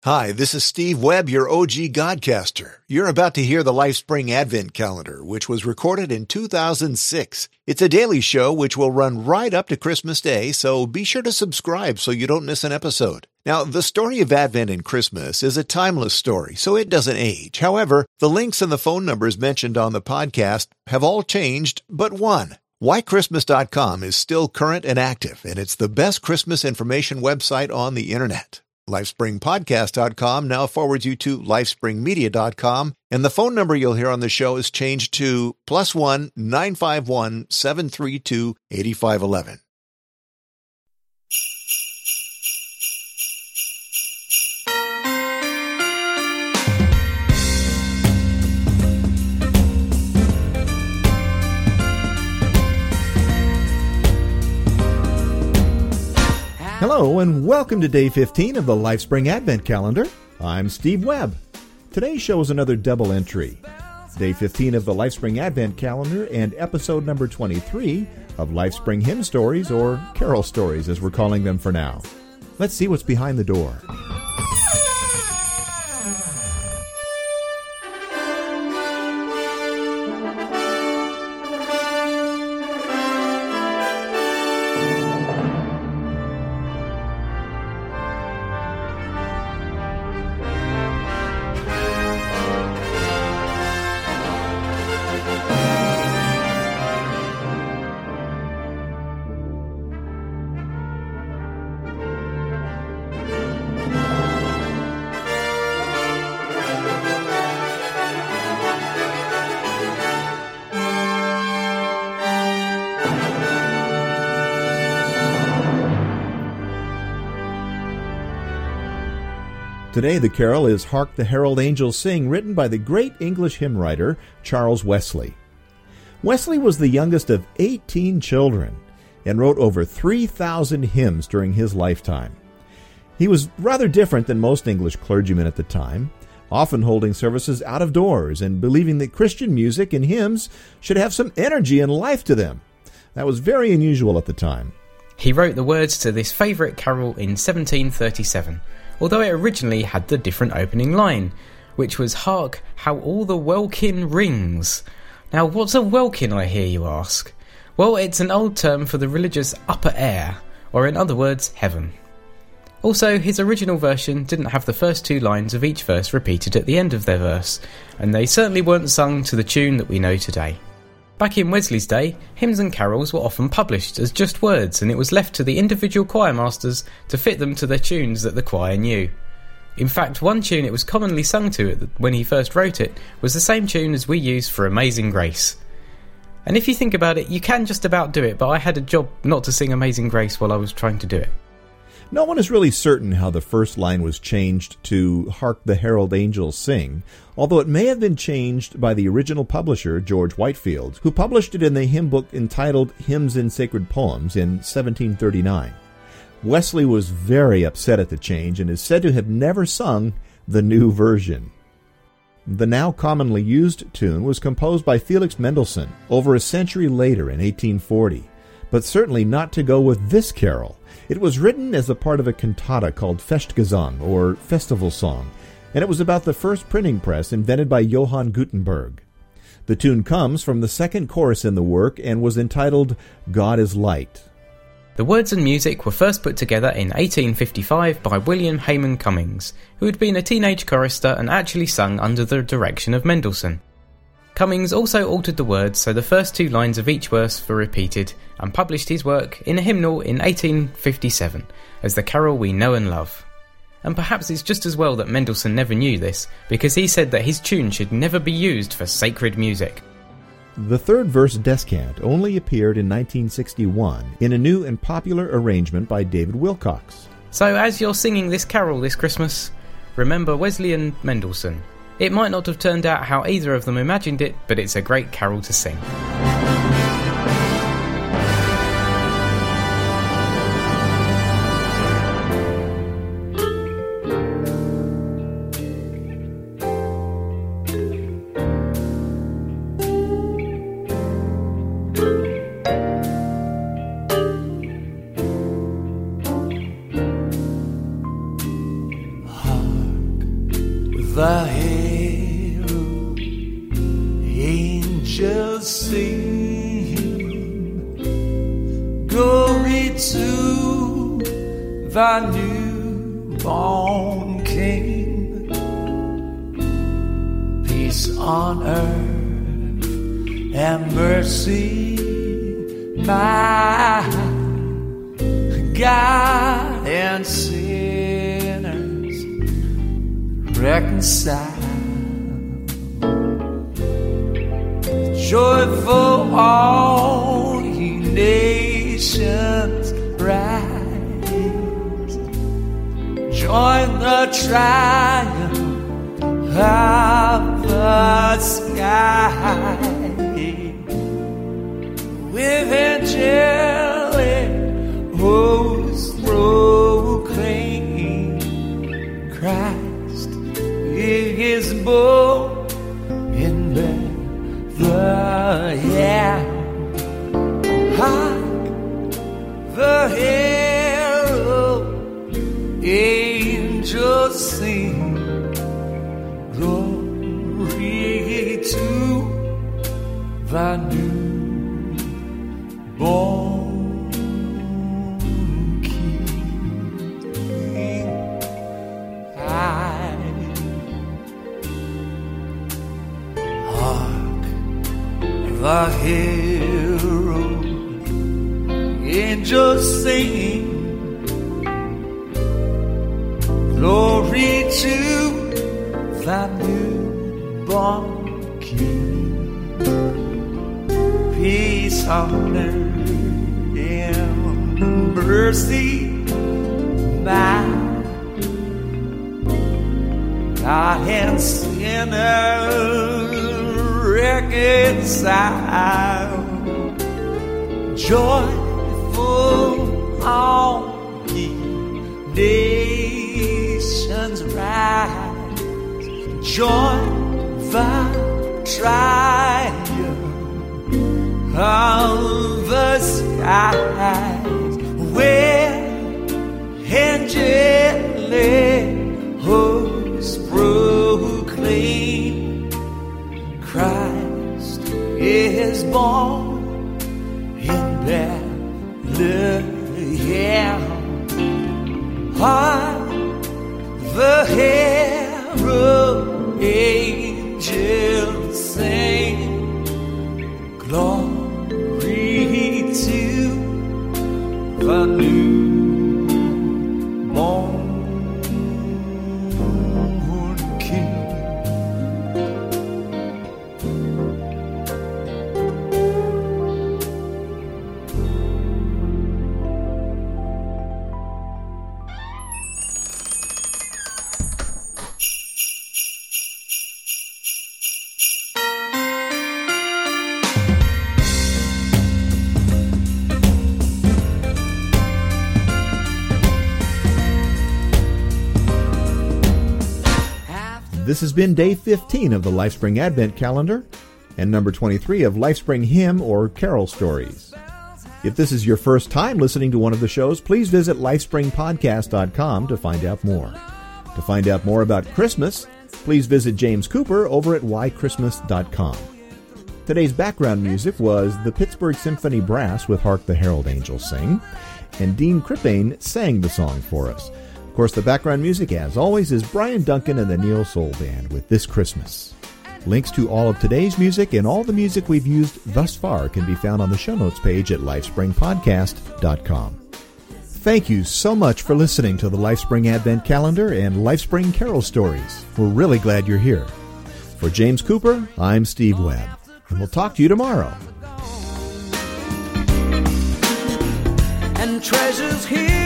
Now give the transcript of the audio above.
Hi, this is Steve Webb, your OG Godcaster. You're about to hear the LifeSpring Advent Calendar, which was recorded in 2006. It's a daily show which will run right up to Christmas Day, so be sure to subscribe so you don't miss an episode. Now, the story of Advent and Christmas is a timeless story, so it doesn't age. However, the links and the phone numbers mentioned on the podcast have all changed but one. WhyChristmas.com is still current and active, and it's the best Christmas information website on the internet. LifeSpringPodcast.com now forwards you to LifeSpringMedia.com, and the phone number you'll hear on the show is changed to +1 951 732 8511. Hello and welcome to Day 15 of the LifeSpring Advent Calendar. I'm Steve Webb. Today's show is another double entry. Day 15 of the LifeSpring Advent Calendar and episode number 23 of LifeSpring Hymn Stories, or Carol Stories as we're calling them for now. Let's see what's behind the door. Today the carol is Hark the Herald Angels Sing, written by the great English hymn writer Charles Wesley. Wesley was the youngest of 18 children and wrote over 3,000 hymns during his lifetime. He was rather different than most English clergymen at the time, often holding services out of doors and believing that Christian music and hymns should have some energy and life to them. That was very unusual at the time. He wrote the words to this favourite carol in 1737, although it originally had the different opening line, which was "Hark, how all the welkin rings." Now, what's a welkin, I hear you ask? Well, it's an old term for the religious upper air, or in other words, heaven. Also, his original version didn't have the first two lines of each verse repeated at the end of their verse, and they certainly weren't sung to the tune that we know today. Back in Wesley's day, hymns and carols were often published as just words, and it was left to the individual choir masters to fit them to their tunes that the choir knew. In fact, one tune it was commonly sung to when he first wrote it was the same tune as we use for Amazing Grace. And if you think about it, you can just about do it, but I had a job not to sing Amazing Grace while I was trying to do it. No one is really certain how the first line was changed to Hark the Herald Angels Sing, although it may have been changed by the original publisher, George Whitefield, who published it in the hymn book entitled Hymns and Sacred Poems in 1739. Wesley was very upset at the change and is said to have never sung the new version. The now commonly used tune was composed by Felix Mendelssohn over a century later in 1840, but certainly not to go with this carol. It was written as a part of a cantata called Festgesang, or Festival Song, and it was about the first printing press invented by Johann Gutenberg. The tune comes from the second chorus in the work and was entitled God is Light. The words and music were first put together in 1855 by William Hayman Cummings, who had been a teenage chorister and actually sung under the direction of Mendelssohn. Cummings also altered the words so the first two lines of each verse were repeated, and published his work in a hymnal in 1857 as the carol we know and love. And perhaps it's just as well that Mendelssohn never knew this, because he said that his tune should never be used for sacred music. The third verse descant only appeared in 1961 in a new and popular arrangement by David Wilcox. So as you're singing this carol this Christmas, remember Wesley and Mendelssohn. It might not have turned out how either of them imagined it, but it's a great carol to sing. Hark the herald angels sing, glory to the newborn King, peace on earth and mercy, my God, and sinners reconciled. Joyful all ye nations rise, join the triumph of the sky, with angelic hosts proclaim, Christ is born in Bethlehem. Hark, the herald angels sing, glory to the newborn King. Hark, the herald angels sing, glory to the newborn King, peace on earth and mercy, my God, and sinners reconciled. Joyful all ye nations rise, join the triumph of the skies, where angelic hosts proclaim, Christ is born in Bethlehem. Hark, the herald angels sing, glory to the newborn King. This has been day 15 of the Lifespring Advent Calendar and number 23 of Lifespring Hymn or Carol Stories. If this is your first time listening to one of the shows, please visit lifespringpodcast.com to find out more. To find out more about Christmas, please visit James Cooper over at whychristmas.com. Today's background music was the Pittsburgh Symphony Brass with Hark the Herald Angels Sing, and Dean Crippane sang the song for us. Of course, the background music, as always, is Brian Duncan and the Neil Soul Band with This Christmas. Links to all of today's music and all the music we've used thus far can be found on the show notes page at lifespringpodcast.com. Thank you so much for listening to the Lifespring Advent Calendar and Lifespring Carol Stories. We're really glad you're here. For James Cooper, I'm Steve Webb, and we'll talk to you tomorrow. And treasures here